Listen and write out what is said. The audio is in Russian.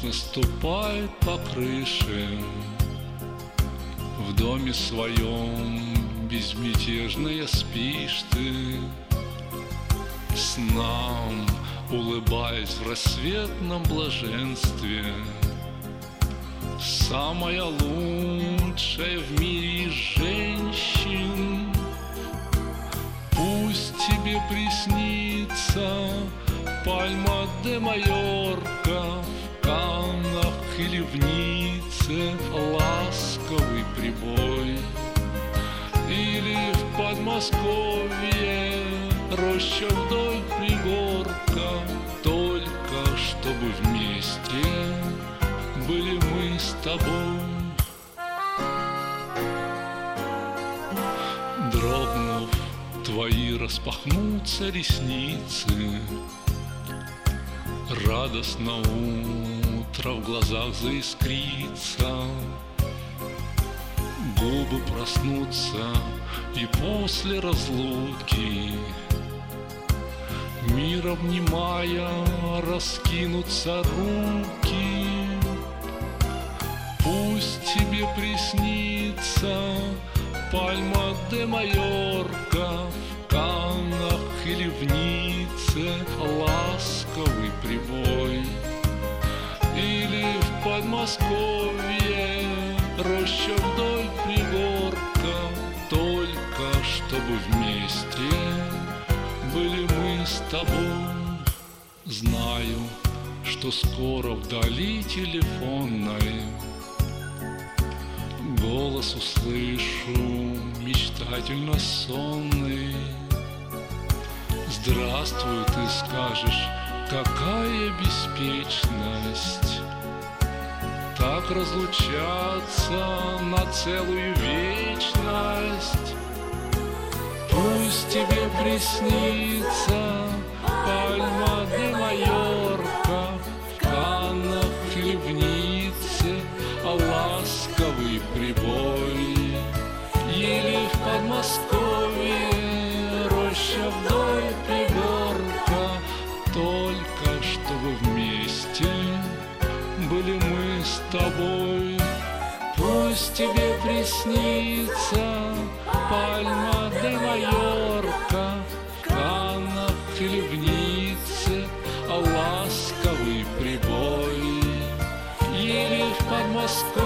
Неслышно ступает по крыше. В доме своем безмятежная спишь ты, снам улыбаясь в рассветном блаженстве. Самая лучшая в мире из женщин, пусть тебе приснится пальма де Майорка в Каннах или в Ницце ласковый прибой, или в Подмосковье роща вдоль пригорка, только чтобы вместе были мы с тобой. Дрогнув, твои распахнутся ресницы, радостно утро в глазах заискрится, губы проснутся, и после разлуки, мир обнимая, раскинутся руки. Пусть тебе приснится пальма де Майорка в Каннах или в Ницце ласковый прибой, или в Подмосковье роща вдоль пригорка, только чтобы вместе были мы с тобой. Знаю, что скоро вдали телефонной голос услышу мечтательно сонный. Здравствуй, ты скажешь, какая беспечность так разлучаться на целую вечность. Пусть тебе приснится пальма де Майорка в Каннах или в Ницце ласковый прибой, или в Подмосковье роща вдоль пригорка, только чтобы вместе были мы с тобой. Пусть тебе приснится пальма де Майорка в Каннах или в Ницце ласковый прибой, или в Подмосковье